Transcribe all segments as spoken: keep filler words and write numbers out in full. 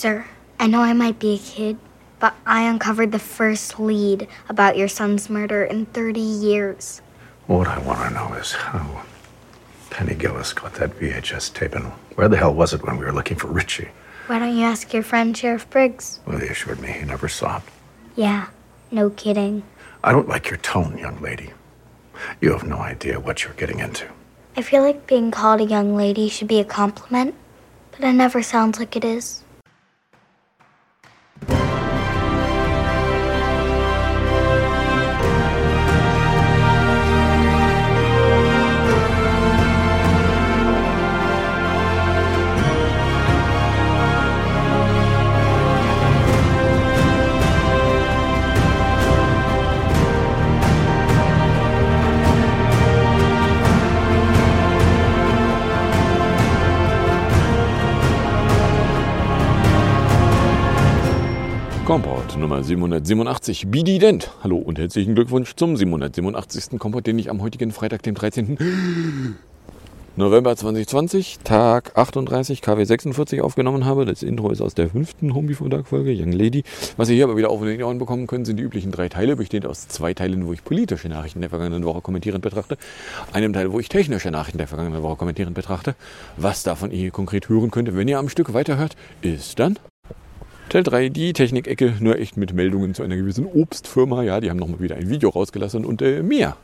Sir, I know I might be a kid, but I uncovered the first lead about your son's murder in thirty years. What I want to know is how Penny Gillis got that V H S tape, and where the hell was it when we were looking for Richie? Why don't you ask your friend Sheriff Briggs? Well, he assured me he never saw it. Yeah, no kidding. I don't like your tone, young lady. You have no idea what you're getting into. I feel like being called a young lady should be a compliment, but it never sounds like it is. Kompott Nummer siebenhundertsiebenundachtzig, Bidident. Hallo und herzlichen Glückwunsch zum siebenhundertsiebenundachtzigsten Kompott, den ich am heutigen Freitag, dem dreizehnten November zweitausendzwanzig, Tag achtunddreißig, K W sechsundvierzig aufgenommen habe. Das Intro ist aus der fünften Home Before Dark Folge, Young Lady. Was ihr hier aber wieder auf den Ohren bekommen könnt, sind die üblichen drei Teile, bestehend aus zwei Teilen, wo ich politische Nachrichten der vergangenen Woche kommentierend betrachte, einem Teil, wo ich technische Nachrichten der vergangenen Woche kommentierend betrachte. Was davon ihr konkret hören könnt, wenn ihr am Stück weiterhört, ist dann Teil drei, die Technikecke, nur echt mit Meldungen zu einer gewissen Obstfirma. Ja, die haben nochmal wieder ein Video rausgelassen und äh, mehr.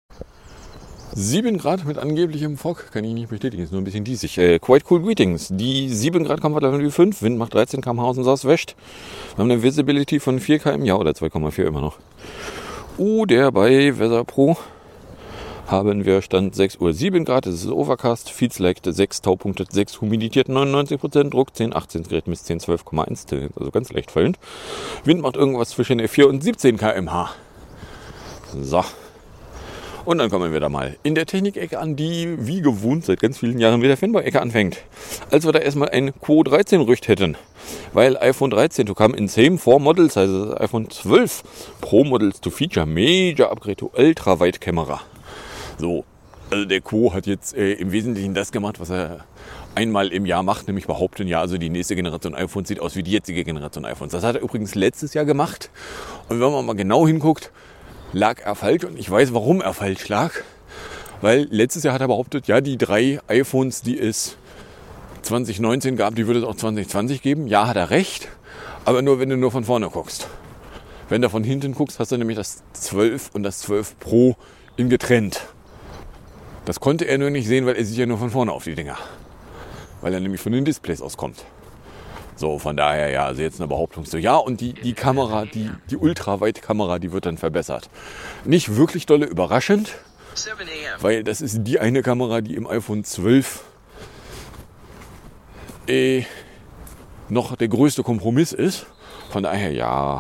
sieben Grad mit angeblichem Fog, kann ich nicht bestätigen, ist nur ein bisschen diesig. Äh, quite cool greetings. Die sieben Grad Comfort Level fünf, Wind macht dreizehn Kilometer pro Stunde aus West. Wir haben eine Visibility von vier Kilometer, ja, oder zwei Komma vier immer noch. Uh, der bei Weather Pro haben wir Stand sechs Uhr sieben Grad, es ist Overcast, Feels like sechs Taupunkte, sechs Humidität neunundneunzig Prozent, Druck zehn achtzehn Grad bis zehn zwölf Komma eins, also ganz leicht fallend. Wind macht irgendwas zwischen vier und siebzehn Kilometer pro Stunde. So. Und dann kommen wir da mal in der Technikecke an, die wie gewohnt seit ganz vielen Jahren mit der Fanboy-Ecke anfängt. Als wir da erstmal ein Q dreizehn Rücht hätten, weil iPhone dreizehn to come in same four models, also iPhone zwölf Pro Models to feature major upgrade to ultra-wide Kamera. So, also der Co. hat jetzt äh, im Wesentlichen das gemacht, was er einmal im Jahr macht, nämlich behaupten, ja, also die nächste Generation iPhones sieht aus wie die jetzige Generation iPhones. Das hat er übrigens letztes Jahr gemacht. Und wenn man mal genau hinguckt, lag er falsch. Und ich weiß, warum er falsch lag. Weil letztes Jahr hat er behauptet, ja, die drei iPhones, die es zwanzig neunzehn gab, die würde es auch zwanzig zwanzig geben. Ja, hat er recht. Aber nur, wenn du nur von vorne guckst. Wenn du von hinten guckst, hast du nämlich das zwölf und das zwölf Pro in getrennt. Das konnte er nur nicht sehen, weil er sieht ja nur von vorne auf die Dinger. Weil er nämlich von den Displays auskommt. So, von daher, ja, also jetzt eine Behauptung so. Ja, und die, die Kamera, die, die Ultraweitkamera, die wird dann verbessert. Nicht wirklich dolle überraschend, weil das ist die eine Kamera, die im iPhone zwölf äh, noch der größte Kompromiss ist. Von daher, ja.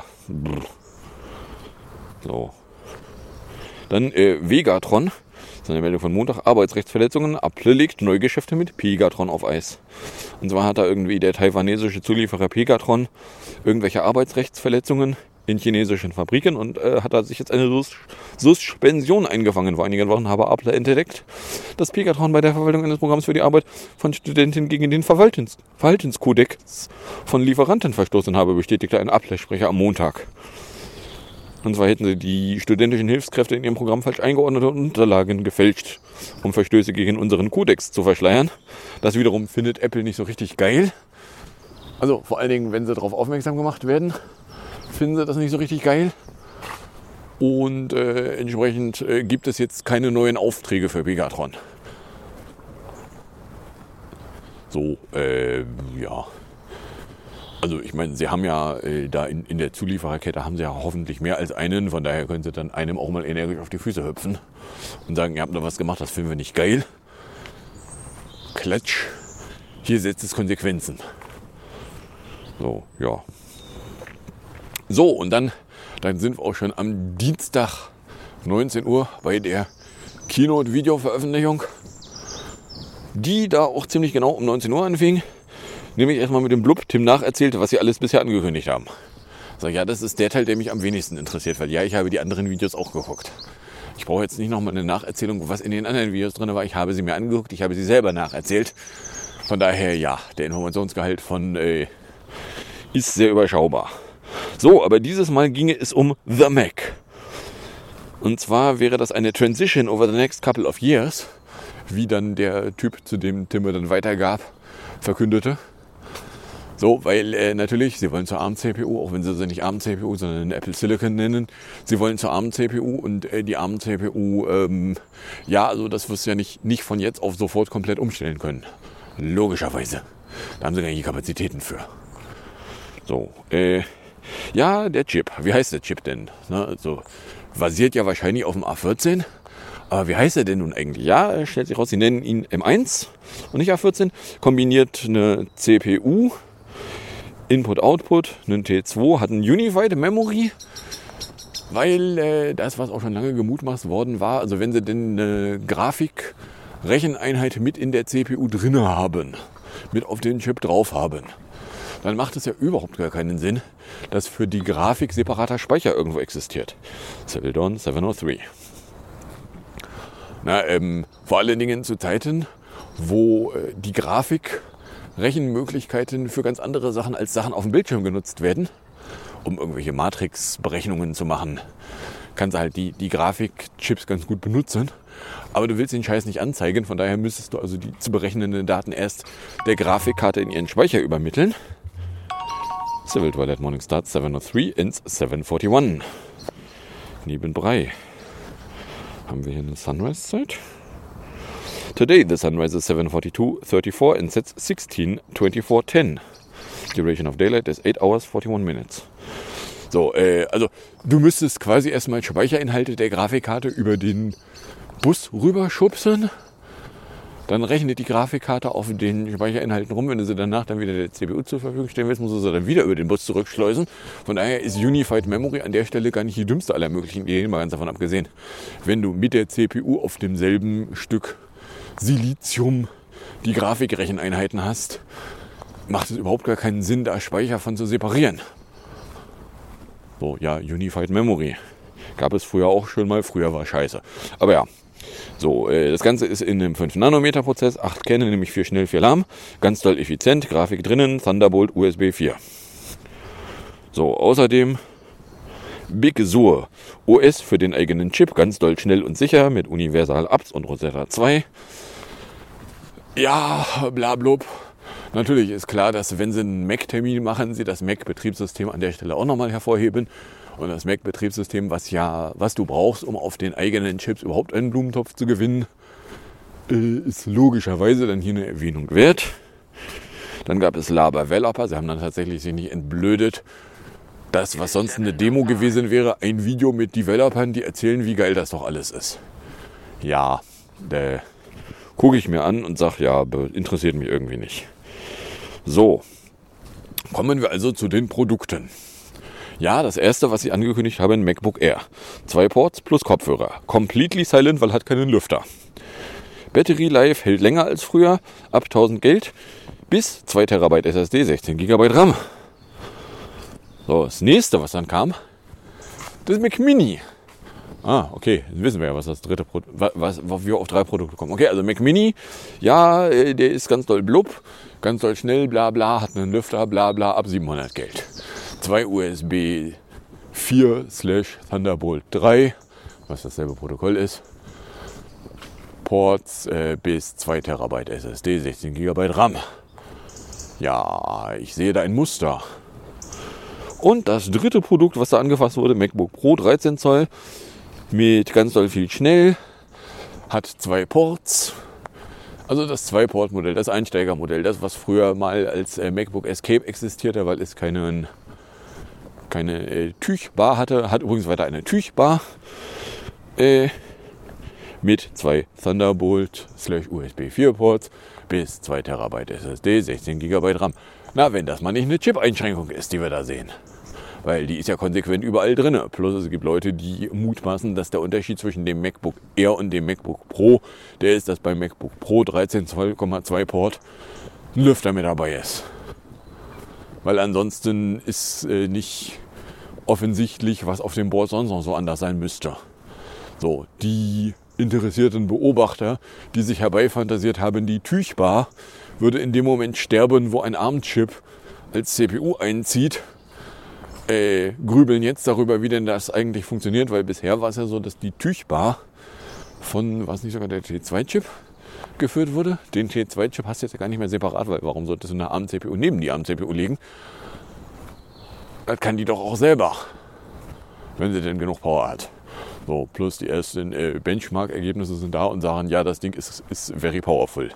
So. Dann äh, Vegatron. Das ist eine Meldung von Montag. Arbeitsrechtsverletzungen. Apple legt Neugeschäfte mit Pegatron auf Eis. Und zwar hat da irgendwie der taiwanesische Zulieferer Pegatron irgendwelche Arbeitsrechtsverletzungen in chinesischen Fabriken und äh, hat da sich jetzt eine Sus- Suspension eingefangen. Vor einigen Wochen habe Apple entdeckt, dass Pegatron bei der Verwaltung eines Programms für die Arbeit von Studenten gegen den Verhaltens- Verhaltenskodex von Lieferanten verstoßen habe, bestätigte ein Apple-Sprecher am Montag. Und zwar hätten sie die studentischen Hilfskräfte in ihrem Programm falsch eingeordnete Unterlagen gefälscht, um Verstöße gegen unseren Kodex zu verschleiern. Das wiederum findet Apple nicht so richtig geil. Also vor allen Dingen, wenn sie darauf aufmerksam gemacht werden, finden sie das nicht so richtig geil. Und äh, entsprechend äh, gibt es jetzt keine neuen Aufträge für Pegatron. So, äh, ja... Also ich meine, sie haben ja äh, da in, in der Zuliefererkette haben sie ja hoffentlich mehr als einen. Von daher können sie dann einem auch mal energisch auf die Füße hüpfen und sagen, ihr habt da was gemacht, das finden wir nicht geil. Klatsch, hier setzt es Konsequenzen. So, ja. So, und dann, dann sind wir auch schon am Dienstag neunzehn Uhr bei der Keynote-Video-Veröffentlichung, die da auch ziemlich genau um neunzehn Uhr anfing. Nämlich erstmal mit dem Blub Tim nacherzählte, was sie alles bisher angekündigt haben. Sag ja, das ist der Teil, der mich am wenigsten interessiert, weil ja, ich habe die anderen Videos auch geguckt. Ich brauche jetzt nicht nochmal eine Nacherzählung, was in den anderen Videos drin war. Ich habe sie mir angeguckt, ich habe sie selber nacherzählt. Von daher, ja, der Informationsgehalt von äh, ist sehr überschaubar. So, aber dieses Mal ginge es um The Mac. Und zwar wäre das eine Transition over the next couple of years, wie dann der Typ, zu dem Tim dann weitergab, verkündete. So, weil äh, natürlich, sie wollen zur ARM-C P U, auch wenn sie sie nicht ARM-C P U, sondern Apple Silicon nennen, sie wollen zur ARM-C P U und äh, die ARM-C P U, ähm, ja, also das wirst du ja nicht, nicht von jetzt auf sofort komplett umstellen können. Logischerweise. Da haben sie gar nicht die Kapazitäten für. So, äh, ja, der Chip. Wie heißt der Chip denn? Ne, also, basiert ja wahrscheinlich auf dem A vierzehn. Aber wie heißt er denn nun eigentlich? Ja, stellt sich raus, sie nennen ihn M eins und nicht A vierzehn. Kombiniert eine C P U, Input-Output, einen T zwei, hat ein Unified Memory, weil äh, das, was auch schon lange gemutmaßt worden war, also wenn sie denn eine Grafik-Recheneinheit mit in der C P U drin haben, mit auf den Chip drauf haben, dann macht es ja überhaupt gar keinen Sinn, dass für die Grafik separater Speicher irgendwo existiert. Celadon sieben null drei. Na, ähm, vor allen Dingen zu Zeiten, wo äh, die Grafik Rechenmöglichkeiten für ganz andere Sachen als Sachen auf dem Bildschirm genutzt werden, um irgendwelche Matrix-Berechnungen zu machen, kannst du halt die, die Grafikchips ganz gut benutzen, aber du willst den Scheiß nicht anzeigen, von daher müsstest du also die zu berechnenden Daten erst der Grafikkarte in ihren Speicher übermitteln. Civil Twilight Morning Start sieben null drei ins sieben einundvierzig. Nebenbei haben wir hier eine Sunrise-Zeit. Today the sunrise is seven forty-two thirty-four and sets sixteen twenty-four ten. Duration of daylight is eight hours forty-one minutes. So, äh, also du müsstest quasi erstmal Speicherinhalte der Grafikkarte über den Bus rüberschubsen. Dann rechnet die Grafikkarte auf den Speicherinhalten rum. Wenn du sie danach dann wieder der C P U zur Verfügung stellen willst, musst du sie dann wieder über den Bus zurückschleusen. Von daher ist Unified Memory an der Stelle gar nicht die dümmste aller möglichen Ideen, mal ganz davon abgesehen. Wenn du mit der C P U auf demselben Stück Silizium die Grafikrecheneinheiten hast, macht es überhaupt gar keinen Sinn, da Speicher von zu separieren. So, ja, Unified Memory. Gab es früher auch schon mal, früher war scheiße. Aber ja, so, äh, das Ganze ist in einem fünf Nanometer Prozess, acht Kerne, nämlich vier schnell, vier lahm, ganz doll effizient, Grafik drinnen, Thunderbolt, U S B vier. So, außerdem Big Sur, O S für den eigenen Chip, ganz doll schnell und sicher, mit Universal Apps und Rosetta zwei. Ja, blablub. Natürlich ist klar, dass wenn sie einen Mac-Termin machen, sie das Mac-Betriebssystem an der Stelle auch nochmal hervorheben. Und das Mac-Betriebssystem, was ja, was du brauchst, um auf den eigenen Chips überhaupt einen Blumentopf zu gewinnen, ist logischerweise dann hier eine Erwähnung wert. Dann gab es Laberdeveloper, sie haben dann tatsächlich sich nicht entblödet. Das, was sonst eine Demo gewesen wäre, ein Video mit Developern, die erzählen, wie geil das doch alles ist. Ja, äh, gucke ich mir an und sage, ja, interessiert mich irgendwie nicht. So, kommen wir also zu den Produkten. Ja, das erste, was sie angekündigt haben, MacBook Air. Zwei Ports plus Kopfhörer. Completely silent, weil hat keinen Lüfter. Battery Life hält länger als früher, ab tausend Geld, bis zwei Terabyte S S D, sechzehn Gigabyte RAM. So, das nächste, was dann kam, das Mac Mini. Ah, okay, jetzt wissen wir ja, was das dritte Produkt, was, was wir auf drei Produkte kommen. Okay, also Mac Mini, ja, der ist ganz doll blub, ganz doll schnell, bla bla, hat einen Lüfter, bla bla, ab siebenhundert Geld. Zwei U S B vier slash Thunderbolt drei, was dasselbe Protokoll ist. Ports äh, bis zwei Terabyte S S D, sechzehn Gigabyte RAM. Ja, ich sehe da ein Muster. Und das dritte Produkt, was da angefasst wurde, MacBook Pro dreizehn Zoll, mit ganz doll viel schnell, hat zwei Ports. Also das Zwei-Port-Modell, das Einsteigermodell, das, was früher mal als äh, MacBook Escape existierte, weil es keinen, keine äh, Tüchbar hatte, hat übrigens weiter eine Tüchbar äh, mit zwei Thunderbolt slash U S B vier Ports bis zwei Terabyte S S D, sechzehn Gigabyte RAM. Na, wenn das mal nicht eine Chip-Einschränkung ist, die wir da sehen. Weil die ist ja konsequent überall drin. Plus es gibt Leute, die mutmaßen, dass der Unterschied zwischen dem MacBook Air und dem MacBook Pro, der ist, dass beim MacBook Pro dreizehn Zoll Komma zwei Port ein Lüfter mit dabei ist. Weil ansonsten ist äh, nicht offensichtlich, was auf dem Board sonst noch so anders sein müsste. So, die interessierten Beobachter, die sich herbeifantasiert haben, die Tüchbar würde in dem Moment sterben, wo ein ARM-Chip als C P U einzieht, äh, grübeln jetzt darüber, wie denn das eigentlich funktioniert, weil bisher war es ja so, dass die Tüchbar von, was nicht sogar der T zwei Chip geführt wurde. Den T zwei Chip hast du jetzt ja gar nicht mehr separat, weil warum solltest du eine A R M-C P U neben die A R M-C P U legen? Das kann die doch auch selber, wenn sie denn genug Power hat. So, plus die ersten äh, Benchmark-Ergebnisse sind da und sagen, ja, das Ding ist, ist very powerful.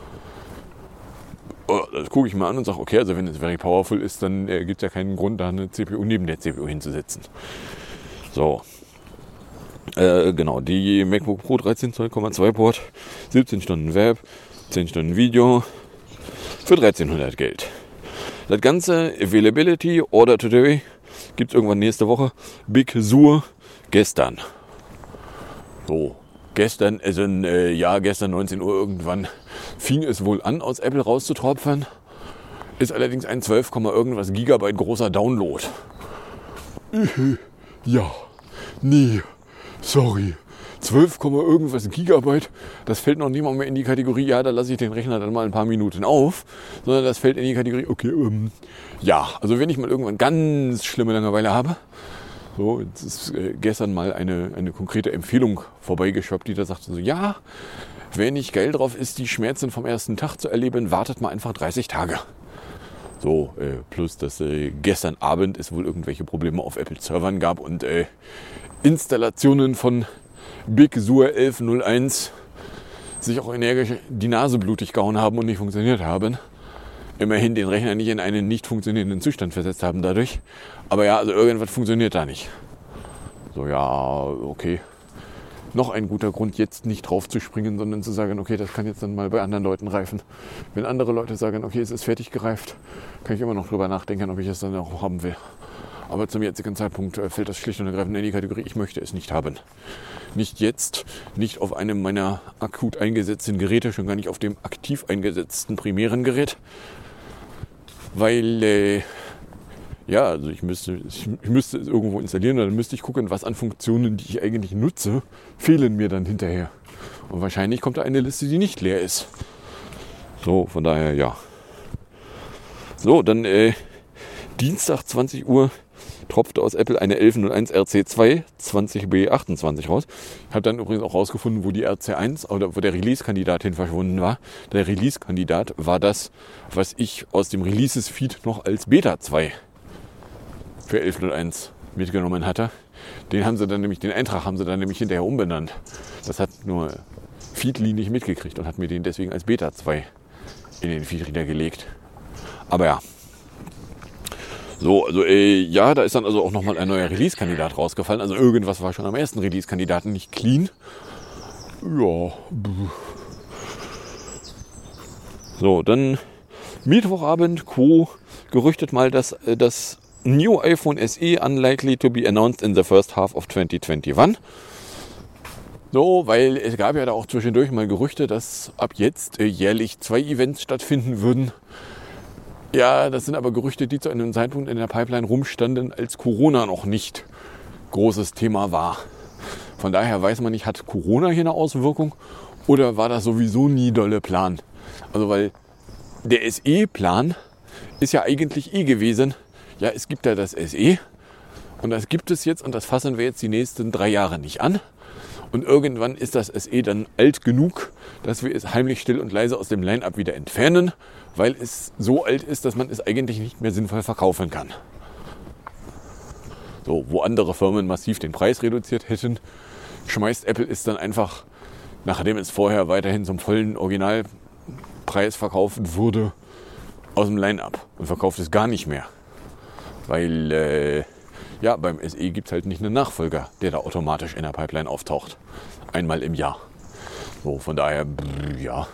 Oh, das gucke ich mal an und sage, okay, also wenn es very powerful ist, dann äh, gibt es ja keinen Grund, da eine C P U neben der C P U hinzusetzen. So, äh, genau, die MacBook Pro dreizehn zwei Komma zwei Port, siebzehn Stunden Web, zehn Stunden Video für dreizehnhundert Geld. Das ganze Availability, Order Today, gibt es irgendwann nächste Woche. Big Sur gestern. So, gestern, also äh, ja, gestern neunzehn Uhr irgendwann fing es wohl an, aus Apple rauszutropfen. Ist allerdings ein zwölf, irgendwas Gigabyte großer Download. Ja, nee, sorry. zwölf, irgendwas Gigabyte, das fällt noch nicht mal mehr in die Kategorie, ja, da lasse ich den Rechner dann mal ein paar Minuten auf, sondern das fällt in die Kategorie, okay, ähm, ja, also wenn ich mal irgendwann ganz schlimme Langeweile habe, so, jetzt ist äh, gestern mal eine, eine konkrete Empfehlung vorbeigeschwappt, die da sagte so, ja, wer nicht geil drauf ist, die Schmerzen vom ersten Tag zu erleben, wartet mal einfach dreißig Tage. So, äh, plus, dass äh, gestern Abend es wohl irgendwelche Probleme auf Apple-Servern gab und äh, Installationen von Big Sur elf null eins sich auch energisch die Nase blutig gehauen haben und nicht funktioniert haben. Immerhin den Rechner nicht in einen nicht funktionierenden Zustand versetzt haben dadurch. Aber ja, also irgendwas funktioniert da nicht. So, ja, okay. Noch ein guter Grund, jetzt nicht drauf zu springen, sondern zu sagen, okay, das kann jetzt dann mal bei anderen Leuten reifen. Wenn andere Leute sagen, okay, es ist fertig gereift, kann ich immer noch drüber nachdenken, ob ich es dann auch haben will. Aber zum jetzigen Zeitpunkt fällt das schlicht und ergreifend in die Kategorie, ich möchte es nicht haben. Nicht jetzt, nicht auf einem meiner akut eingesetzten Geräte, schon gar nicht auf dem aktiv eingesetzten primären Gerät. Weil, äh, ja, also ich müsste, ich müsste es irgendwo installieren und dann müsste ich gucken, was an Funktionen, die ich eigentlich nutze, fehlen mir dann hinterher. Und wahrscheinlich kommt da eine Liste, die nicht leer ist. So, von daher, ja. So, dann äh, Dienstag zwanzig Uhr tropfte aus Apple eine elf null eins R C zwei zwanzig B achtundzwanzig raus. Ich habe dann übrigens auch rausgefunden, wo die R C eins oder wo der Release-Kandidat hin verschwunden war. Der Release-Kandidat war das, was ich aus dem Releases-Feed noch als Beta zwei für elf null eins mitgenommen hatte. Den haben sie dann nämlich, den Eintrag haben sie dann nämlich hinterher umbenannt. Das hat nur Feedly nicht mitgekriegt und hat mir den deswegen als Beta zwei in den Feedreader gelegt. Aber ja. So, also äh, ja, da ist dann also auch nochmal ein neuer Release-Kandidat rausgefallen. Also irgendwas war schon am ersten Release-Kandidaten nicht clean. Ja. So, dann Mittwochabend, Quo, gerüchtet mal, dass das New iPhone S E unlikely to be announced in the first half of twenty twenty-one. So, weil es gab ja da auch zwischendurch mal Gerüchte, dass ab jetzt äh, jährlich zwei Events stattfinden würden. Ja, das sind aber Gerüchte, die zu einem Zeitpunkt in der Pipeline rumstanden, als Corona noch nicht großes Thema war. Von daher weiß man nicht, hat Corona hier eine Auswirkung oder war das sowieso nie dolle Plan? Also weil der S E-Plan ist ja eigentlich eh gewesen, ja, es gibt ja das S E und das gibt es jetzt und das fassen wir jetzt die nächsten drei Jahre nicht an. Und irgendwann ist das S E dann alt genug, dass wir es heimlich still und leise aus dem Line-Up wieder entfernen, weil es so alt ist, dass man es eigentlich nicht mehr sinnvoll verkaufen kann. So, wo andere Firmen massiv den Preis reduziert hätten, schmeißt Apple es dann einfach, nachdem es vorher weiterhin zum vollen Originalpreis verkauft wurde, aus dem Line-Up und verkauft es gar nicht mehr. Weil äh, ja, beim S E gibt es halt nicht einen Nachfolger, der da automatisch in der Pipeline auftaucht. Einmal im Jahr. So, von daher, ja.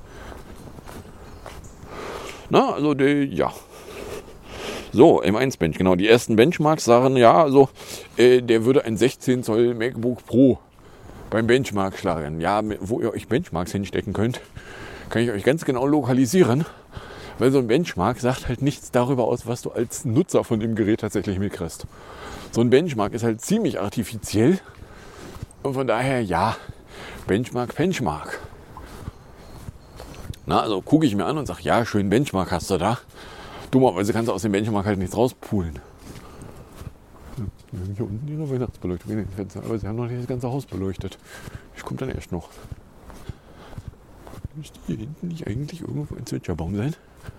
Na, also, die, ja. So, M eins Bench, genau. Die ersten Benchmarks sagen, ja, also, äh, der würde ein sechzehn Zoll MacBook Pro beim Benchmark schlagen. Ja, wo ihr euch Benchmarks hinstecken könnt, kann ich euch ganz genau lokalisieren. Weil so ein Benchmark sagt halt nichts darüber aus, was du als Nutzer von dem Gerät tatsächlich mitkriegst. So ein Benchmark ist halt ziemlich artifiziell. Und von daher, ja, Benchmark, Benchmark. Na, also gucke ich mir an und sage, ja, schön Benchmark hast du da. Dummerweise kannst du aus dem Benchmark halt nichts rauspulen. Wir haben hier unten ihre Weihnachtsbeleuchtung in den Fenstern, aber sie haben noch nicht das ganze Haus beleuchtet. Ich komme dann erst noch. Müsste hier hinten nicht eigentlich irgendwo ein Zwitscherbaum sein?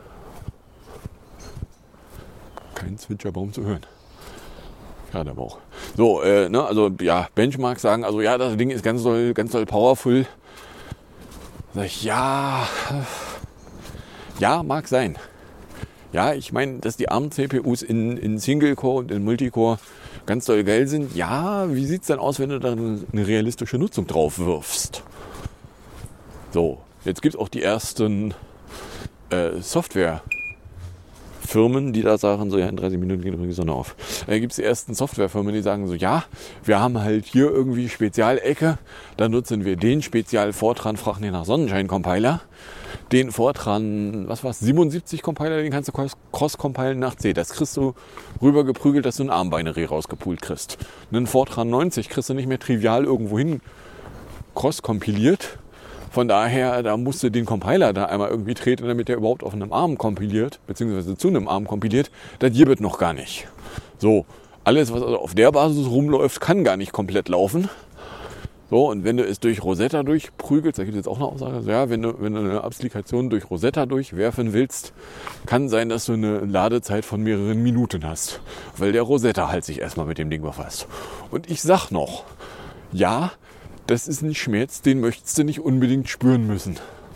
Kein Zwitscherbaum zu hören. Gerade aber auch. So, äh, ne, also ja, Benchmark sagen, also ja, das Ding ist ganz doll, ganz doll powerful. Sag ich, ja, ja, mag sein. Ja, ich meine, dass die ARM-C P Us in, in Single-Core und in Multicore ganz doll geil sind. Ja, wie sieht es denn aus, wenn du da eine realistische Nutzung drauf wirfst? So, jetzt gibt es auch die ersten äh, Softwarefirmen, die da sagen, so ja, in dreißig Minuten geht übrigens die Sonne auf. Da gibt es die ersten Softwarefirmen, die sagen so, ja, wir haben halt hier irgendwie Spezialecke, da nutzen wir den Spezial-Fortran, fragen den nach Sonnenschein-Compiler. Den Fortran, was war's, siebenundsiebzig Compiler, den kannst du cross-compilen nach C. Das kriegst du rübergeprügelt, dass du ein ARM-Binary rausgepult kriegst. Einen Fortran neunzig kriegst du nicht mehr trivial irgendwo hin cross-kompiliert. Von daher, da musst du den Compiler da einmal irgendwie treten, damit der überhaupt auf einem ARM kompiliert, beziehungsweise zu einem ARM kompiliert. Das gibt noch gar nicht. So, alles, was also auf der Basis rumläuft, kann gar nicht komplett laufen. So, und wenn du es durch Rosetta durchprügelst, da gibt es jetzt auch eine Aussage, ja, wenn du, wenn du eine Applikation durch Rosetta durchwerfen willst, kann sein, dass du eine Ladezeit von mehreren Minuten hast, weil der Rosetta halt sich erstmal mit dem Ding befasst. Und ich sag noch, ja, das ist ein Schmerz, den möchtest du nicht unbedingt spüren müssen.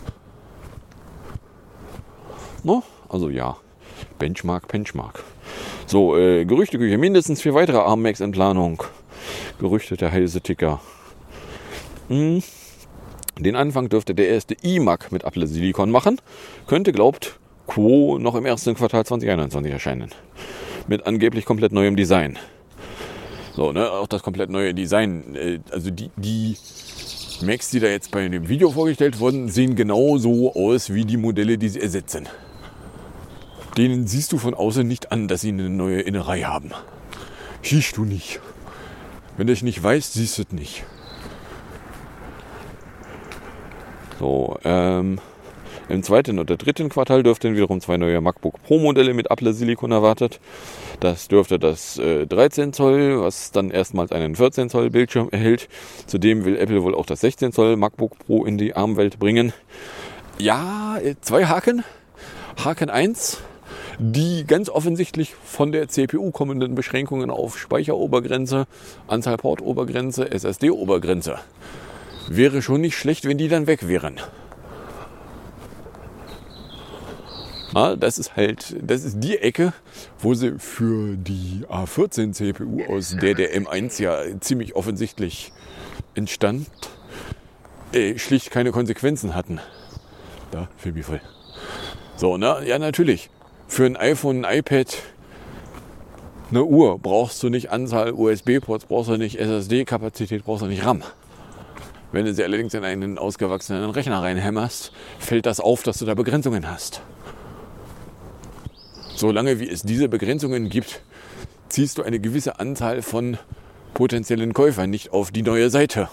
No? Also ja, Benchmark, Benchmark. So, äh, Gerüchteküche, mindestens vier weitere ARM-Macs in Planung. Gerüchte der heiße Ticker. Hm. Den Anfang dürfte der erste iMac mit Apple Silicon machen. Könnte, glaubt Quo, noch im ersten Quartal zwanzig einundzwanzig erscheinen. Mit angeblich komplett neuem Design. So, ne, auch das komplett neue Design. Äh, also die, die Macs, die da jetzt bei dem Video vorgestellt wurden, sehen genau so aus wie die Modelle, die sie ersetzen. Denen siehst du von außen nicht an, dass sie eine neue Innerei haben. Siehst du nicht. Wenn du es nicht weißt, siehst du es nicht. So, ähm, im zweiten oder dritten Quartal dürften wiederum zwei neue MacBook Pro Modelle mit Apple Silicon erwartet. Das dürfte das äh, dreizehn Zoll, was dann erstmals einen vierzehn Zoll Bildschirm erhält. Zudem will Apple wohl auch das sechzehn Zoll MacBook Pro in die ARM-Welt bringen. Ja, zwei Haken. Haken eins, die ganz offensichtlich von der C P U kommenden Beschränkungen auf Speicherobergrenze, Anzahl Portobergrenze, S S D-Obergrenze. Wäre schon nicht schlecht, wenn die dann weg wären. Ja, das ist halt, das ist die Ecke, wo sie für die A vierzehn C P U, aus der der M eins ja ziemlich offensichtlich entstand, äh, schlicht keine Konsequenzen hatten. Da, Filmi voll. So, na, ja, natürlich. Für ein iPhone, ein iPad, eine Uhr brauchst du nicht Anzahl U S B-Ports, brauchst du nicht S S D-Kapazität, brauchst du nicht RAM. Wenn du sie allerdings in einen ausgewachsenen Rechner reinhämmerst, fällt das auf, dass du da Begrenzungen hast. Solange wie es diese Begrenzungen gibt, ziehst du eine gewisse Anzahl von potenziellen Käufern nicht auf die neue Seite.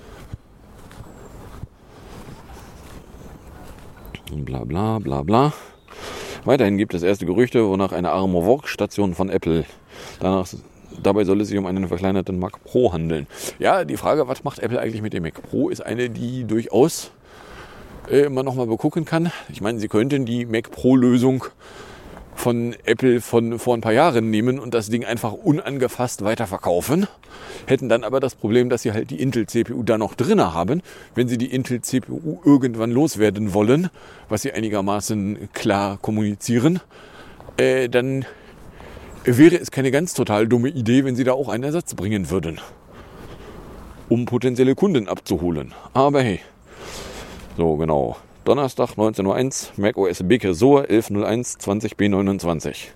Bla bla bla bla. Weiterhin gibt es erste Gerüchte, wonach eine ARM-Workstation von Apple. Danach, dabei soll es sich um einen verkleinerten Mac Pro handeln. Ja, die Frage, was macht Apple eigentlich mit dem Mac Pro, ist eine, die durchaus äh, man nochmal begucken kann. Ich meine, sie könnten die Mac Pro-Lösung von Apple von vor ein paar Jahren nehmen und das Ding einfach unangefasst weiterverkaufen. Hätten dann aber das Problem, dass sie halt die Intel-C P U da noch drin haben. Wenn sie die Intel-C P U irgendwann loswerden wollen, was sie einigermaßen klar kommunizieren, äh, dann wäre es keine ganz total dumme Idee, wenn sie da auch einen Ersatz bringen würden, um potenzielle Kunden abzuholen. Aber hey, so genau. Donnerstag, neunzehn Uhr eins, macOS Big Sur elf null eins zwanzig B neunundzwanzig.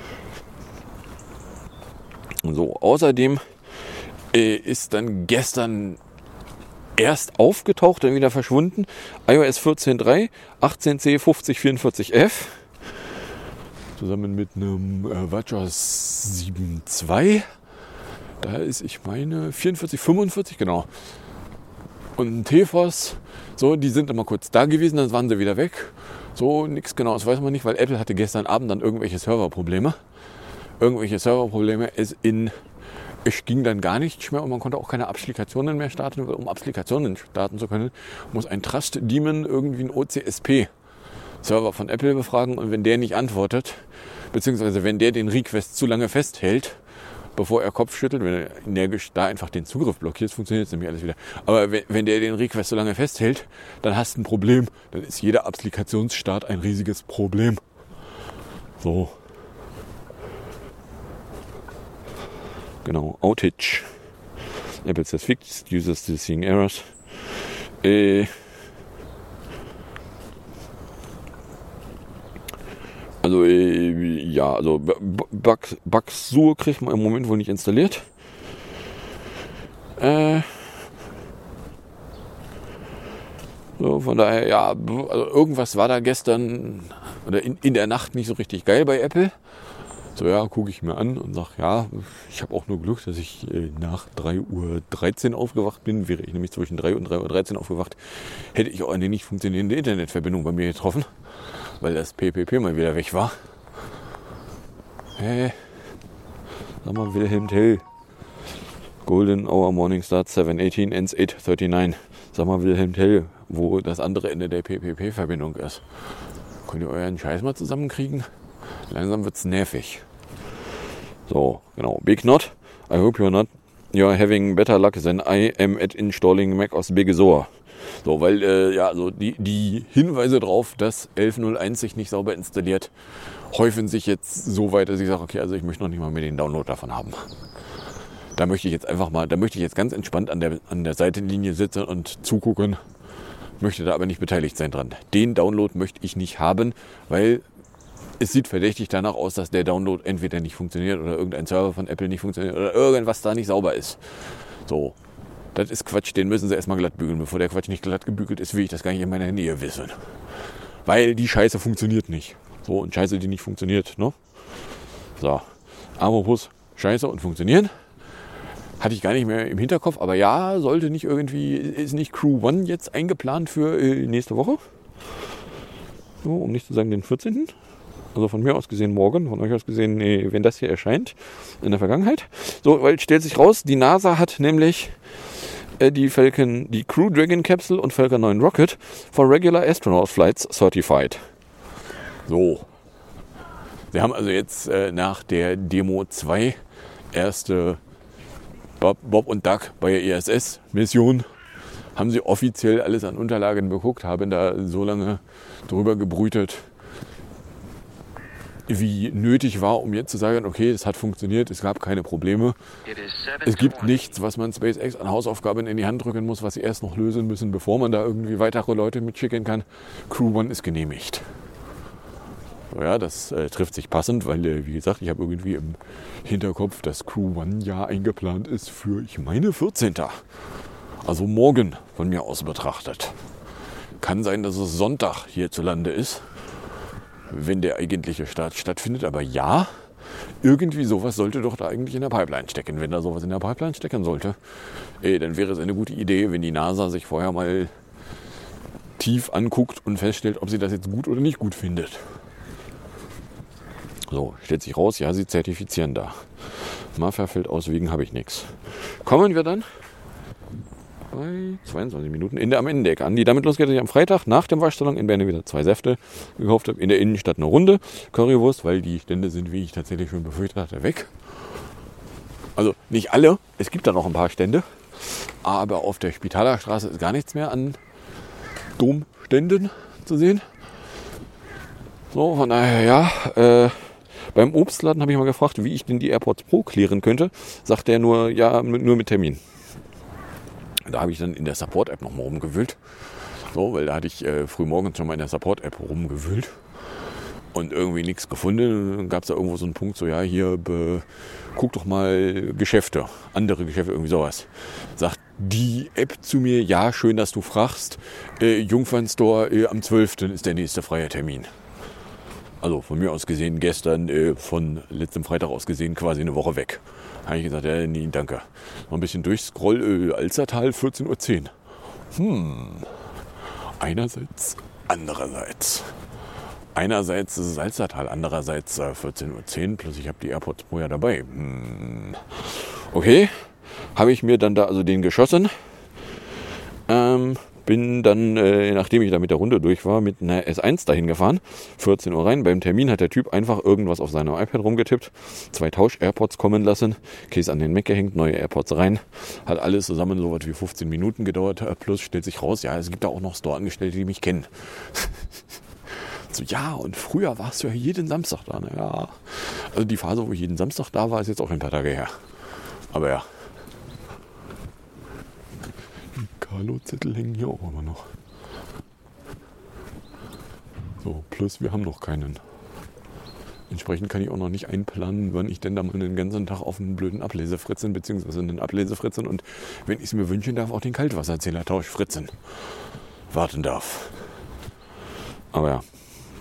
So, außerdem äh, ist dann gestern erst aufgetaucht, dann wieder verschwunden, iOS vierzehn Punkt drei, achtzehn C fünfzig vierundvierzig F, zusammen mit einem äh, WatchOS sieben Punkt zwei. Da ist, ich meine, vierundvierzig, fünfundvierzig, genau. Und ein T F O S, so, die sind immer kurz da gewesen, dann waren sie wieder weg. So, nichts genau, das weiß man nicht, weil Apple hatte gestern Abend dann irgendwelche Serverprobleme. Irgendwelche Serverprobleme. Es, in, es ging dann gar nichts mehr und man konnte auch keine Applikationen mehr starten. Um Applikationen starten zu können, muss ein Trust Daemon irgendwie ein O C S P-Server von Apple befragen. Und wenn der nicht antwortet, beziehungsweise wenn der den Request zu lange festhält, bevor er Kopf schüttelt, wenn er energisch da einfach den Zugriff blockiert, funktioniert es nämlich alles wieder. Aber wenn, wenn der den Request so lange festhält, dann hast du ein Problem. Dann ist jeder Applikationsstart ein riesiges Problem. So. Genau, Outage. Apple says fixed, users still seeing errors. Äh, Also, äh, ja, also Bugs, Bugs-Suche kriegt man im Moment wohl nicht installiert. Äh, so, von daher, ja, also irgendwas war da gestern oder in, in der Nacht nicht so richtig geil bei Apple. So, ja, gucke ich mir an und sage, ja, ich habe auch nur Glück, dass ich äh, nach drei Uhr dreizehn aufgewacht bin. Wäre ich nämlich zwischen drei und drei Uhr dreizehn aufgewacht, hätte ich auch eine nicht funktionierende Internetverbindung bei mir getroffen, weil das P P P mal wieder weg war. Hä? Sag mal, Wilhelm Tell. Golden Hour Morning Start seven eighteen, ends eight thirty-nine. Sag mal, Wilhelm Tell, wo das andere Ende der P P P-Verbindung ist. Könnt ihr euren Scheiß mal zusammenkriegen? Langsam wird's nervig. So, genau. Big Not. I hope you're not you're having better luck than I am at installing Mac O S Big Sur. So, weil, äh, ja, so die, die Hinweise drauf, dass elf Punkt null eins sich nicht sauber installiert, häufen sich jetzt so weit, dass ich sage, okay, also ich möchte noch nicht mal mehr den Download davon haben. Da möchte ich jetzt einfach mal, da möchte ich jetzt ganz entspannt an der, an der Seitenlinie sitzen und zugucken, möchte da aber nicht beteiligt sein dran. Den Download möchte ich nicht haben, weil es sieht verdächtig danach aus, dass der Download entweder nicht funktioniert oder irgendein Server von Apple nicht funktioniert oder irgendwas da nicht sauber ist. So, das ist Quatsch, den müssen sie erstmal glatt bügeln. Bevor der Quatsch nicht glatt gebügelt ist, will ich das gar nicht in meiner Nähe wissen. Weil die Scheiße funktioniert nicht. So, und Scheiße, die nicht funktioniert, ne? So, apropos Scheiße und funktionieren. Hatte ich gar nicht mehr im Hinterkopf, aber ja, sollte nicht irgendwie, ist nicht Crew One jetzt eingeplant für äh, nächste Woche? So, um nicht zu sagen den vierzehnten Also von mir aus gesehen morgen, von euch aus gesehen, äh, wenn das hier erscheint, in der Vergangenheit. So, weil stellt sich raus, die NASA hat nämlich äh, die Falcon, die Crew Dragon Capsule und Falcon neun Rocket for Regular Astronaut Flights certified. So. Sie haben also jetzt äh, nach der Demo zwei erste Bob, Bob und Doug bei der I S S-Mission haben sie offiziell alles an Unterlagen geguckt, haben da so lange drüber gebrütet, wie nötig war, um jetzt zu sagen, okay, es hat funktioniert, es gab keine Probleme. Es gibt nichts, was man SpaceX an Hausaufgaben in die Hand drücken muss, was sie erst noch lösen müssen, bevor man da irgendwie weitere Leute mitschicken kann. Crew One ist genehmigt. So, ja, das äh, trifft sich passend, weil, äh, wie gesagt, ich habe irgendwie im Hinterkopf, dass Crew One ja eingeplant ist für, ich meine, vierzehnten Also morgen von mir aus betrachtet. Kann sein, dass es Sonntag hierzulande ist, wenn der eigentliche Start stattfindet. Aber ja, irgendwie sowas sollte doch da eigentlich in der Pipeline stecken. Wenn da sowas in der Pipeline stecken sollte, äh, dann wäre es eine gute Idee, wenn die NASA sich vorher mal tief anguckt und feststellt, ob sie das jetzt gut oder nicht gut findet. So, stellt sich raus, ja, sie zertifizieren da. Mafia fällt aus, wegen habe ich nichts. Kommen wir dann bei zweiundzwanzig Minuten in der am Innendeck an. Die damit losgeht, dass ich am Freitag nach dem Waschsalon in Berne wieder zwei Säfte gekauft habe. In der Innenstadt eine Runde Currywurst, weil die Stände sind, wie ich tatsächlich schon befürchtet hatte, weg. Also nicht alle, es gibt da noch ein paar Stände. Aber auf der Spitaler Straße ist gar nichts mehr an Domständen zu sehen. So, von daher, ja, äh, beim Obstladen habe ich mal gefragt, wie ich denn die AirPods Pro klären könnte. Sagt er nur, ja, mit, nur mit Termin. Da habe ich dann in der Support-App nochmal rumgewühlt. So, weil da hatte ich äh, früh morgens schon mal in der Support-App rumgewühlt. Und irgendwie nichts gefunden. Dann gab es da irgendwo so einen Punkt, so, ja, hier, be, guck doch mal Geschäfte, andere Geschäfte, irgendwie sowas. Sagt die App zu mir, ja, schön, dass du fragst. Äh, Jungfernstore, äh, am zwölften ist der nächste freie Termin. Also von mir aus gesehen gestern, äh, von letztem Freitag aus gesehen quasi eine Woche weg. Da habe ich gesagt, ja, nee, danke. Noch ein bisschen durchscroll, äh, Alzertal, vierzehn Uhr zehn. Hm, einerseits, andererseits. einerseits ist es Salzertal, andererseits äh, vierzehn Uhr zehn, plus ich habe die AirPods Pro ja dabei. Hm. Okay, habe ich mir dann da also den geschossen. Ähm, bin dann, äh, nachdem ich da mit der Runde durch war, mit einer S eins dahin gefahren. vierzehn Uhr rein. Beim Termin hat der Typ einfach irgendwas auf seinem iPad rumgetippt. Zwei Tausch-AirPods kommen lassen. Case an den Mac gehängt, neue AirPods rein. Hat alles zusammen so was wie fünfzehn Minuten gedauert. Plus stellt sich raus, ja, es gibt da auch noch Store-Angestellte, die mich kennen. So, ja, und früher warst du ja jeden Samstag da. Ne? Ja. Also die Phase, wo ich jeden Samstag da war, ist jetzt auch ein paar Tage her. Aber ja. Carlo-Zettel hängen hier auch immer noch. So, plus wir haben noch keinen. Entsprechend kann ich auch noch nicht einplanen, wann ich denn da mal den ganzen Tag auf einen blöden Ablesefritzen bzw. einen Ablesefritzen und wenn ich es mir wünschen darf, auch den Kaltwasserzählertausch fritzen warten darf. Aber ja.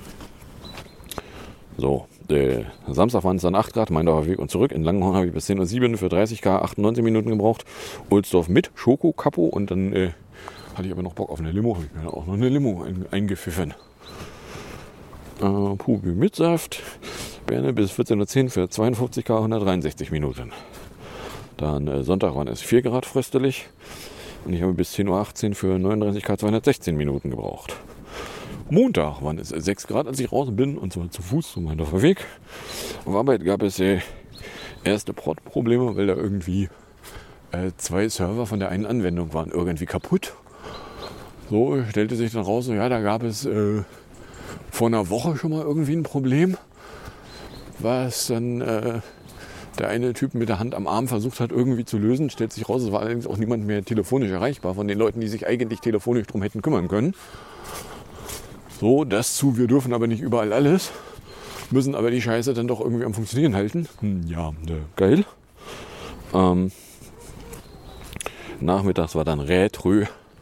So, äh, Samstag waren es dann acht Grad, Meindorfer Weg und zurück. In Langenhorn habe ich bis zehn Uhr sieben für dreißig Kilometer achtundneunzig Minuten gebraucht. Ohlsdorf mit Schoko-Kapo und dann äh, hatte ich aber noch Bock auf eine Limo. Habe ich mir auch noch eine Limo ein, eingepfiffen. Äh, Pubi mit Saft. Berne bis vierzehn Uhr zehn für zweiundfünfzig Kilometer hundertdreiundsechzig Minuten. Dann äh, Sonntag waren es vier Grad fröstelig. Und ich habe bis zehn Uhr achtzehn für neununddreißig Kilometer zweihundertsechzehn Minuten gebraucht. Montag waren es sechs Grad, als ich raus bin, und zwar zu Fuß zu Meindorfer Weg. Auf Arbeit gab es äh, erste Port-Probleme, weil da irgendwie äh, zwei Server von der einen Anwendung waren irgendwie kaputt. So stellte sich dann raus, so, ja, da gab es äh, vor einer Woche schon mal irgendwie ein Problem, was dann äh, der eine Typ mit der Hand am Arm versucht hat irgendwie zu lösen. Stellt sich raus, es war allerdings auch niemand mehr telefonisch erreichbar von den Leuten, die sich eigentlich telefonisch drum hätten kümmern können. So, das zu, wir dürfen aber nicht überall alles, müssen aber die Scheiße dann doch irgendwie am Funktionieren halten. Hm, ja, ne, geil. Ähm, nachmittags war dann Rätrö.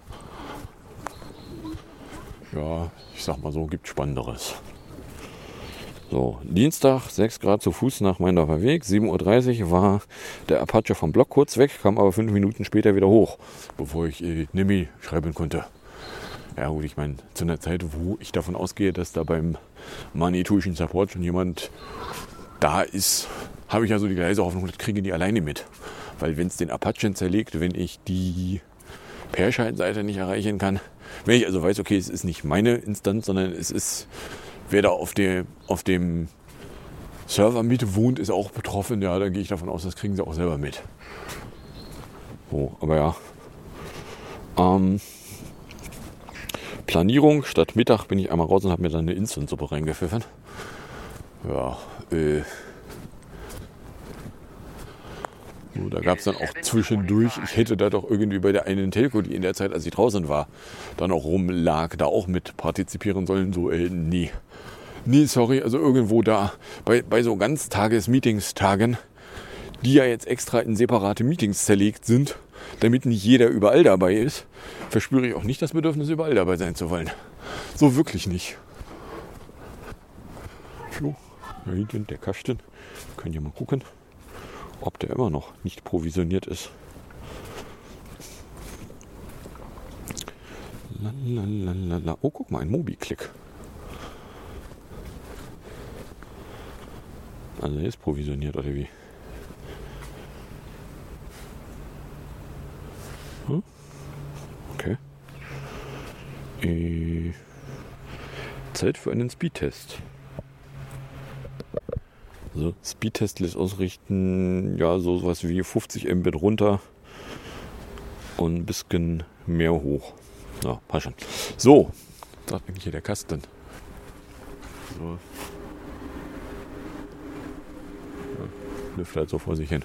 Ja, ich sag mal so, gibt Spannenderes. So, Dienstag, sechs Grad zu Fuß nach Meindorfer Weg. sieben Uhr dreißig war der Apache vom Block kurz weg, kam aber fünf Minuten später wieder hoch, bevor ich äh, Nimi schreiben konnte. Ja gut, ich meine, zu einer Zeit, wo ich davon ausgehe, dass da beim Manitouischen Support schon jemand da ist, habe ich ja so die leise Hoffnung, das kriege die alleine mit. Weil wenn es den Apachen zerlegt, wenn ich die Perscheid-Seite nicht erreichen kann, wenn ich also weiß, okay, es ist nicht meine Instanz, sondern es ist, wer da auf, der, auf dem Server mit wohnt, ist auch betroffen, ja, dann gehe ich davon aus, das kriegen sie auch selber mit. So, aber ja. Ähm... Planierung, statt Mittag bin ich einmal raus und habe mir dann eine Instant-Suppe reingepfiffen. Ja, äh. So, da gab es dann auch zwischendurch, ich hätte da doch irgendwie bei der einen Telco, die in der Zeit, als ich draußen war, dann auch rumlag, da auch mit partizipieren sollen. So, äh, nee. Nee, sorry, also irgendwo da, bei, bei so Ganztages-Meetings-Tagen, die ja jetzt extra in separate Meetings zerlegt sind, damit nicht jeder überall dabei ist, verspüre ich auch nicht das Bedürfnis, überall dabei sein zu wollen. So wirklich nicht. So, da hinten der Kasten. Können ja mal gucken, ob der immer noch nicht provisioniert ist. Lalalala. Oh, guck mal, ein Mobi-Click. Also der ist provisioniert, oder wie? Okay. Äh, Zeit für einen Speedtest. Also Speedtest lässt ausrichten, ja, so was wie fünfzig Mbit runter und ein bisschen mehr hoch. Ja, passt schon. So, sagt eigentlich hier der Kasten. So. Ja, lüftet halt so vor sich hin.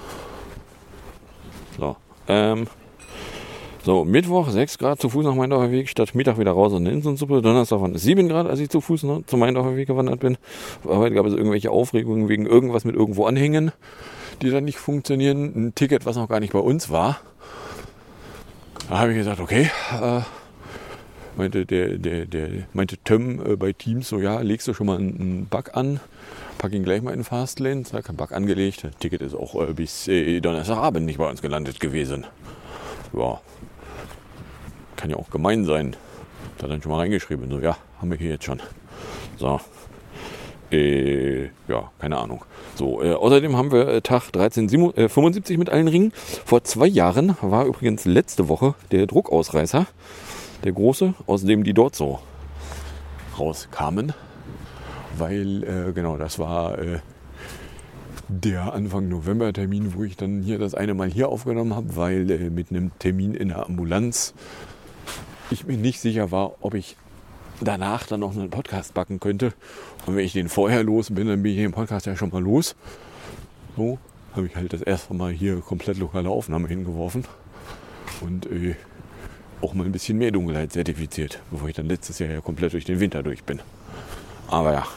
So, ähm. So, Mittwoch sechs Grad zu Fuß nach Meindorfer Weg, statt Mittag wieder raus in eine Instant-Suppe. Donnerstag waren es sieben Grad, als ich zu Fuß noch zu Meindorfer Weg gewandert bin. Auf Arbeit gab es irgendwelche Aufregungen wegen irgendwas mit irgendwo anhängen, die dann nicht funktionieren. Ein Ticket, was noch gar nicht bei uns war. Da habe ich gesagt, okay, äh, meinte der, der, der, meinte Tim äh, bei Teams so, ja, legst du schon mal einen Bug an, pack ihn gleich mal in Fastlane, zack, ein Bug angelegt. Das Ticket ist auch äh, bis äh, Donnerstagabend nicht bei uns gelandet gewesen. Ja, kann ja auch gemein sein. Da hat dann schon mal reingeschrieben, so, ja, haben wir hier jetzt schon. So. Äh, ja, keine Ahnung. So, äh, außerdem haben wir äh, Tag dreizehnhundertfünfundsiebzig mit allen Ringen. Vor zwei Jahren war übrigens letzte Woche der Druckausreißer, der große, aus dem die dort so rauskamen. Weil, äh, genau, das war äh, der Anfang November Termin, wo ich dann hier das eine Mal hier aufgenommen habe, weil äh, mit einem Termin in der Ambulanz ich mir nicht sicher war, ob ich danach dann noch einen Podcast backen könnte. Und wenn ich den vorher los bin, dann bin ich den Podcast ja schon mal los. So habe ich halt das erste Mal hier komplett lokale Aufnahme hingeworfen. Und äh, auch mal ein bisschen mehr Dunkelheit zertifiziert, bevor ich dann letztes Jahr ja komplett durch den Winter durch bin. Aber ja,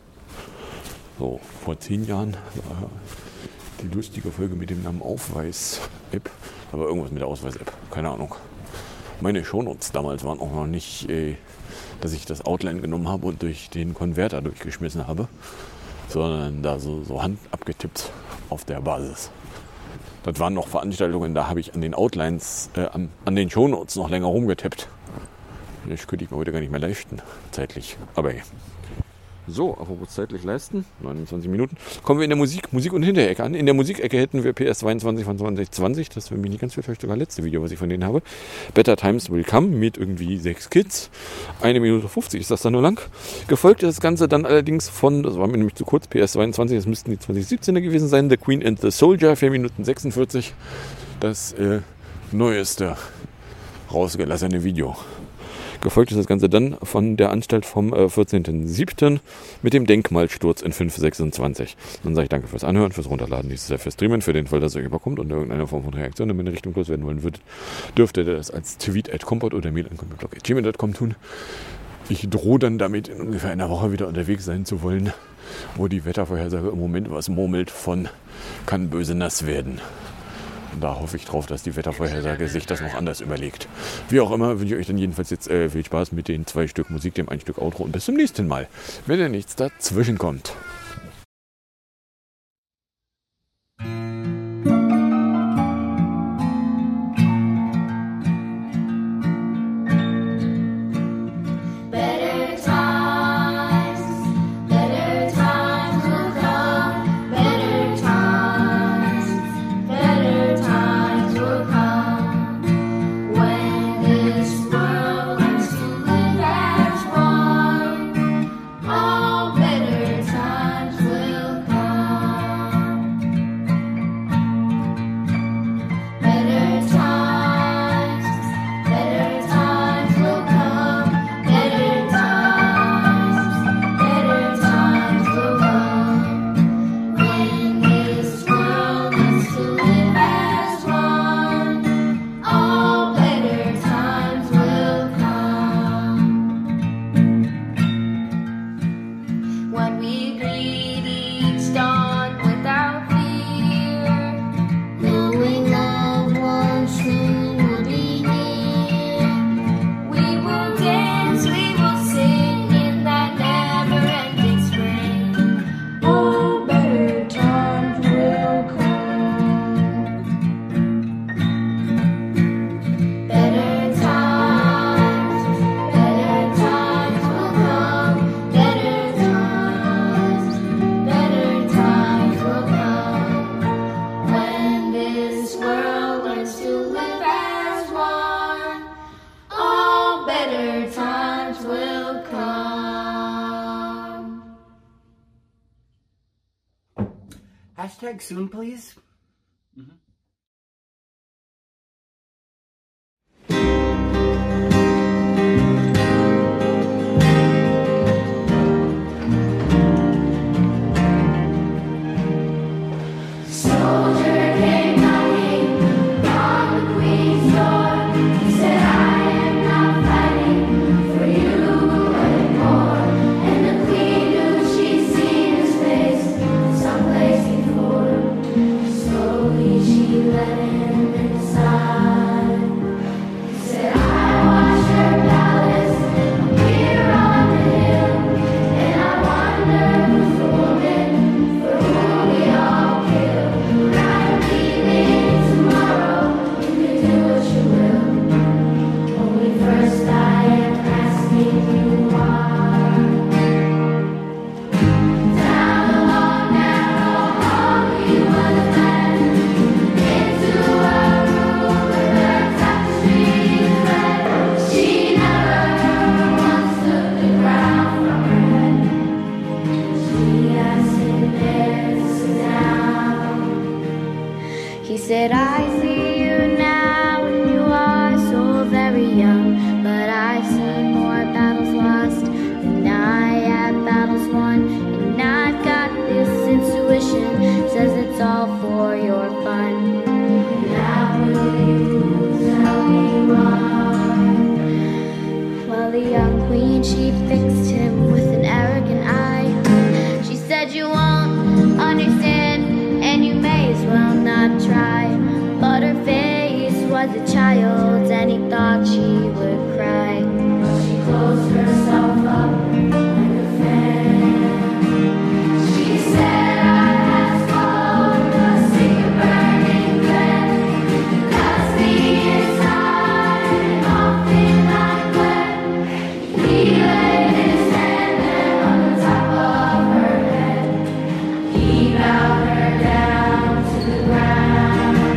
so vor zehn Jahren war die lustige Folge mit dem Namen Aufweis-App. Aber irgendwas mit der Ausweis-App, keine Ahnung. Meine Shownotes damals waren auch noch nicht, äh, dass ich das Outline genommen habe und durch den Konverter durchgeschmissen habe, sondern da so, so Hand abgetippt auf der Basis. Das waren noch Veranstaltungen, da habe ich an den Outlines, äh, an, an den Shownotes noch länger rumgetippt. Das könnte ich mir heute gar nicht mehr leisten, zeitlich. Aber hey. So, apropos zeitlich leisten, neunundzwanzig Minuten. Kommen wir in der Musik, Musik- und Hinterecke an. In der Musikecke hätten wir P S zweiundzwanzig von zwanzig zwanzig, das für mich nicht ganz viel, vielleicht sogar letzte Video, was ich von denen habe. Better Times Will Come mit irgendwie sechs Kids. Eine Minute fünfzig ist das dann nur lang. Gefolgt ist das Ganze dann allerdings von, das war mir nämlich zu kurz, P S zweiundzwanzig, das müssten die zwanzig siebzehner gewesen sein, The Queen and the Soldier, vier Minuten sechsundvierzig. Das äh, neueste rausgelassene Video. Gefolgt ist das Ganze dann von der Anstalt vom äh, vierzehnten siebten mit dem Denkmalsturz in fünf sechsundzwanzig. Dann sage ich danke fürs Anhören, fürs Runterladen, nächstes Jahr fürs Streamen, für den Fall, dass ihr euch überkommt und irgendeine Form von Reaktion in meine Richtung loswerden wollen würdet, dürft ihr das als Tweet at kompot oder mail an kompotblog at gmail punkt com tun. Ich drohe dann damit, in ungefähr einer Woche wieder unterwegs sein zu wollen, wo die Wettervorhersage im Moment was murmelt von kann böse nass werden. Und da hoffe ich drauf, dass die Wettervorhersage sich das noch anders überlegt. Wie auch immer, wünsche ich euch dann jedenfalls jetzt äh, viel Spaß mit den zwei Stück Musik, dem ein Stück Outro und bis zum nächsten Mal, wenn da nichts dazwischen kommt. Hashtag soon, please. Mm-hmm. She said, I see you now and you are so very young, but I've seen more battles lost than I have battles won, and I've got this intuition, says it's all for your fun. Now will you tell me why? Well, the young queen, she fixed him with an arrogant eye. She said, you won't understand, and you may as well not try. But her face was a child's, and he thought she would cry. But she closed herself up like a fan. She said, I have swallowed a secret burning thread. Cuts me inside, and often I bled. He laid his hand there on the top of her head. He bowed her down to the ground.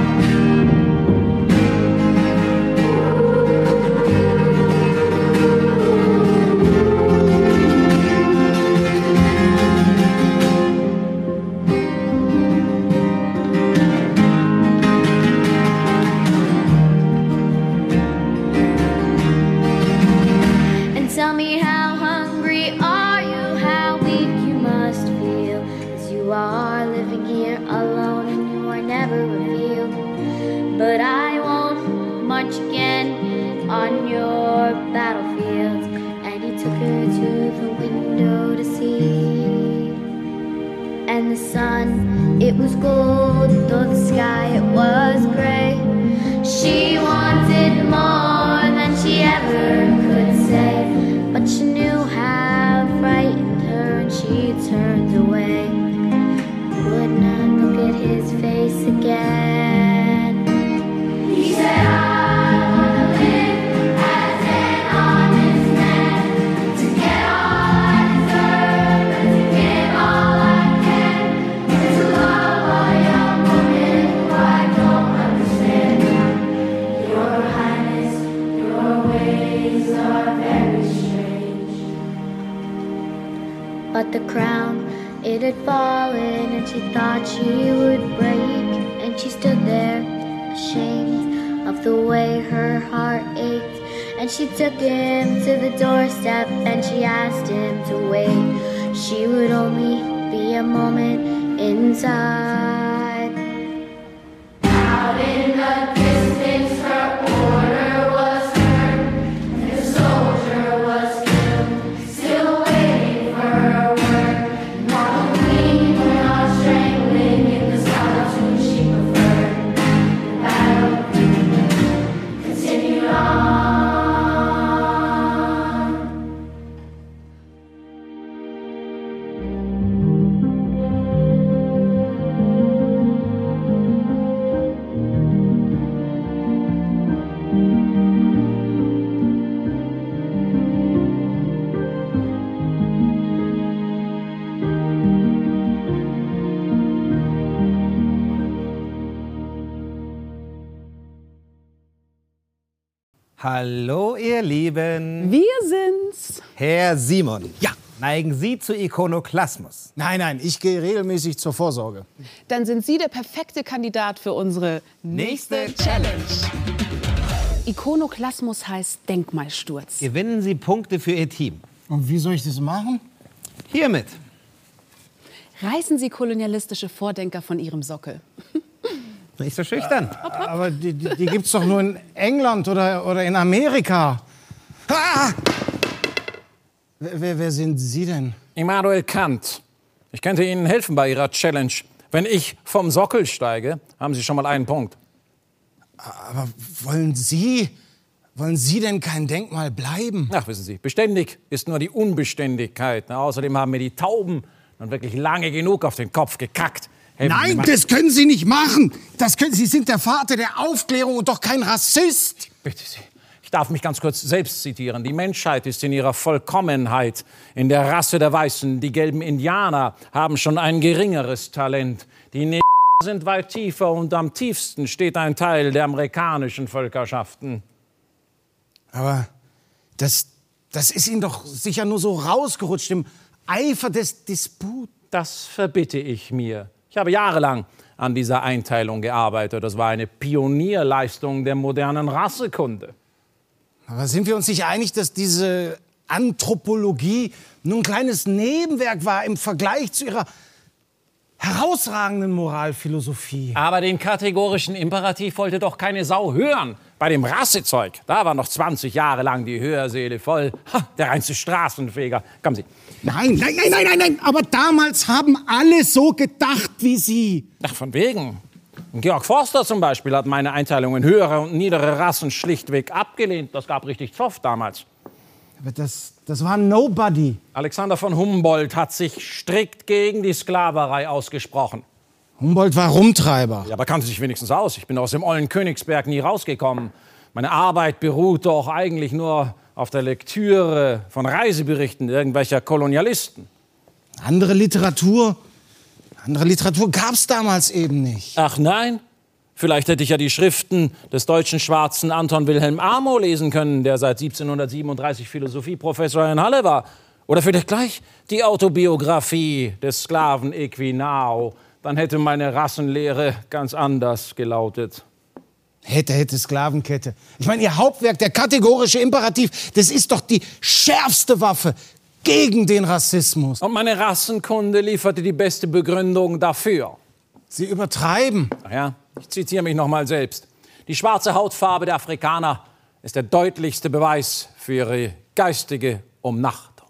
And tell me, how hungry are you? How weak you must feel, as you are living here alone and you are never revealed. But I won't march again on your battlefield. And he took her to the window to see. And the sun, it was gold, though the sky, it was gray. She wanted more than she ever could say, but she knew how frightened her, and she turned away. Would not look at his face again. He said, I wanna live as an honest man, to get all I deserve and to give all I can, and to love a young woman who I don't understand. Your Highness, your ways are very strange. But the crown, it had fallen, and she thought she would break. And she stood there, ashamed of the way her heart ached. And she took him to the doorstep, and she asked him to wait. She would only be a moment inside. Out in the distance, her order was heard, and the soldier was killed, still waiting for her word. While the queen went on strangling in the solitude she preferred, the battle continued on. Hallo, ihr Lieben. Wir sind's. Herr Simon. Ja. Neigen Sie zu Ikonoklasmus? Nein, nein, ich gehe regelmäßig zur Vorsorge. Dann sind Sie der perfekte Kandidat für unsere nächste Challenge. Ikonoklasmus heißt Denkmalsturz. Gewinnen Sie Punkte für Ihr Team. Und wie soll ich das machen? Hiermit. Reißen Sie kolonialistische Vordenker von Ihrem Sockel. Nicht so schüchtern. Aber die, die, die gibt's doch nur in England oder, oder in Amerika. Ah! Wer, wer sind Sie denn? Immanuel Kant. Ich könnte Ihnen helfen bei Ihrer Challenge. Wenn ich vom Sockel steige, haben Sie schon mal einen Punkt. Aber wollen Sie, wollen Sie denn kein Denkmal bleiben? Ach, wissen Sie, beständig ist nur die Unbeständigkeit. Na, außerdem haben mir die Tauben nun wirklich lange genug auf den Kopf gekackt. Helfen Sie Nein, mal. das können Sie nicht machen. Das können, Sie sind der Vater der Aufklärung und doch kein Rassist. Bitte Sie. Ich darf mich ganz kurz selbst zitieren. Die Menschheit ist in ihrer Vollkommenheit. In der Rasse der Weißen, die gelben Indianer haben schon ein geringeres Talent. Die Neger sind weit tiefer und am tiefsten steht ein Teil der amerikanischen Völkerschaften. Aber das, das ist Ihnen doch sicher nur so rausgerutscht im Eifer des Disputs. Das verbitte ich mir. Ich habe jahrelang an dieser Einteilung gearbeitet. Das war eine Pionierleistung der modernen Rassekunde. Aber sind wir uns nicht einig, dass diese Anthropologie nur ein kleines Nebenwerk war im Vergleich zu ihrer herausragenden Moralphilosophie? Aber den kategorischen Imperativ wollte doch keine Sau hören. Bei dem Rassezeug, da war noch zwanzig Jahre lang die Hörsäle voll. Ha, der reinste Straßenfeger. Kommen Sie. Nein, nein, nein, nein, nein, nein. Aber damals haben alle so gedacht wie Sie. Ach, von wegen. Georg Forster zum Beispiel hat meine Einteilung in höhere und niedere Rassen schlichtweg abgelehnt. Das gab richtig Zoff damals. Aber das, das war Nobody. Alexander von Humboldt hat sich strikt gegen die Sklaverei ausgesprochen. Humboldt war Rumtreiber. Ja, aber kannte sich wenigstens aus. Ich bin aus dem ollen Königsberg nie rausgekommen. Meine Arbeit beruht doch eigentlich nur auf der Lektüre von Reiseberichten irgendwelcher Kolonialisten. Andere Literatur, andere Literatur gab's damals eben nicht. Ach nein? Vielleicht hätte ich ja die Schriften des deutschen Schwarzen Anton Wilhelm Amo lesen können, der seit siebzehnhundertsiebenunddreißig Philosophieprofessor in Halle war. Oder vielleicht gleich die Autobiografie des Sklaven Equinao. Dann hätte meine Rassenlehre ganz anders gelautet. Hätte, hätte, Sklavenkette. Ich meine, Ihr Hauptwerk, der kategorische Imperativ, das ist doch die schärfste Waffe gegen den Rassismus. Und meine Rassenkunde lieferte die beste Begründung dafür. Sie übertreiben. Ach ja, ich zitiere mich noch mal selbst. Die schwarze Hautfarbe der Afrikaner ist der deutlichste Beweis für ihre geistige Umnachtung.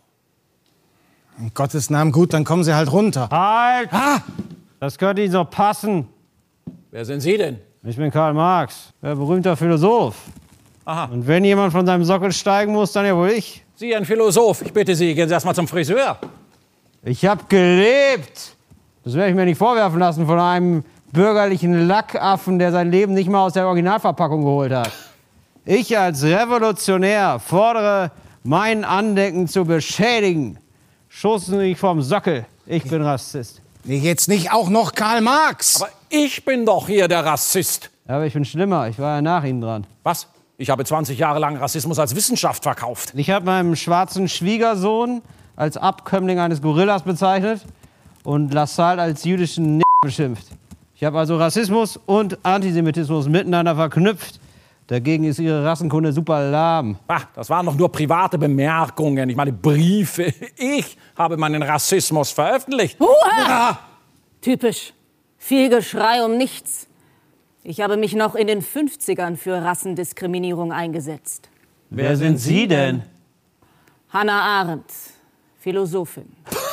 In Gottes Namen, gut, dann kommen Sie halt runter. Halt! Ah! Das könnte Ihnen so passen. Wer sind Sie denn? Ich bin Karl Marx, ein berühmter Philosoph. Aha. Und wenn jemand von seinem Sockel steigen muss, dann ja wohl ich. Sie, ein Philosoph. Ich bitte Sie, gehen Sie erst mal zum Friseur. Ich hab gelebt. Das werde ich mir nicht vorwerfen lassen von einem bürgerlichen Lackaffen, der sein Leben nicht mal aus der Originalverpackung geholt hat. Ich als Revolutionär fordere, mein Andenken zu beschädigen. Stoßen Sie mich vom Sockel. Ich bin Rassist. Nee, jetzt nicht auch noch Karl Marx. Aber ich bin doch hier der Rassist. Aber ich bin schlimmer. Ich war ja nach Ihnen dran. Was? Ich habe zwanzig Jahre lang Rassismus als Wissenschaft verkauft. Ich habe meinen schwarzen Schwiegersohn als Abkömmling eines Gorillas bezeichnet und Lassalle als jüdischen N*** beschimpft. Ich habe also Rassismus und Antisemitismus miteinander verknüpft. Dagegen ist Ihre Rassenkunde super lahm. Ach, das waren doch nur private Bemerkungen, ich meine Briefe. Ich habe meinen Rassismus veröffentlicht. Ruhe! Ja. Typisch. Viel Geschrei um nichts. Ich habe mich noch in den fünfzigern für Rassendiskriminierung eingesetzt. Wer, Wer sind Sie denn? Hannah Arendt, Philosophin.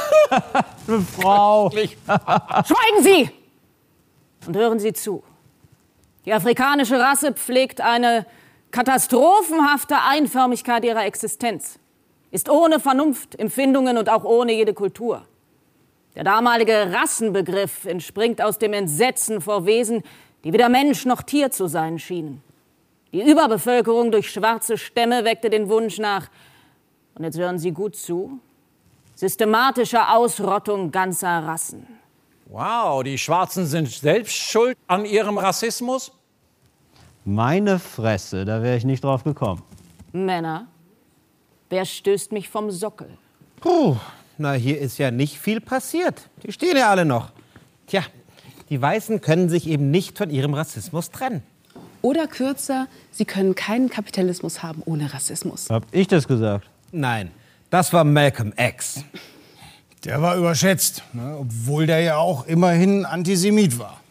Frau. Schweigen Sie! Und hören Sie zu. Die afrikanische Rasse pflegt eine katastrophenhafte Einförmigkeit ihrer Existenz, ist ohne Vernunft, Empfindungen und auch ohne jede Kultur. Der damalige Rassenbegriff entspringt aus dem Entsetzen vor Wesen, die weder Mensch noch Tier zu sein schienen. Die Überbevölkerung durch schwarze Stämme weckte den Wunsch nach, und jetzt hören Sie gut zu, systematischer Ausrottung ganzer Rassen. Wow, die Schwarzen sind selbst schuld an ihrem Rassismus? Meine Fresse, da wäre ich nicht drauf gekommen. Männer, wer stößt mich vom Sockel? Puh, na, hier ist ja nicht viel passiert. Die stehen ja alle noch. Tja, die Weißen können sich eben nicht von ihrem Rassismus trennen. Oder kürzer, sie können keinen Kapitalismus haben ohne Rassismus. Hab ich das gesagt? Nein, das war Malcolm X. Der war überschätzt, ne, obwohl der ja auch immerhin Antisemit war.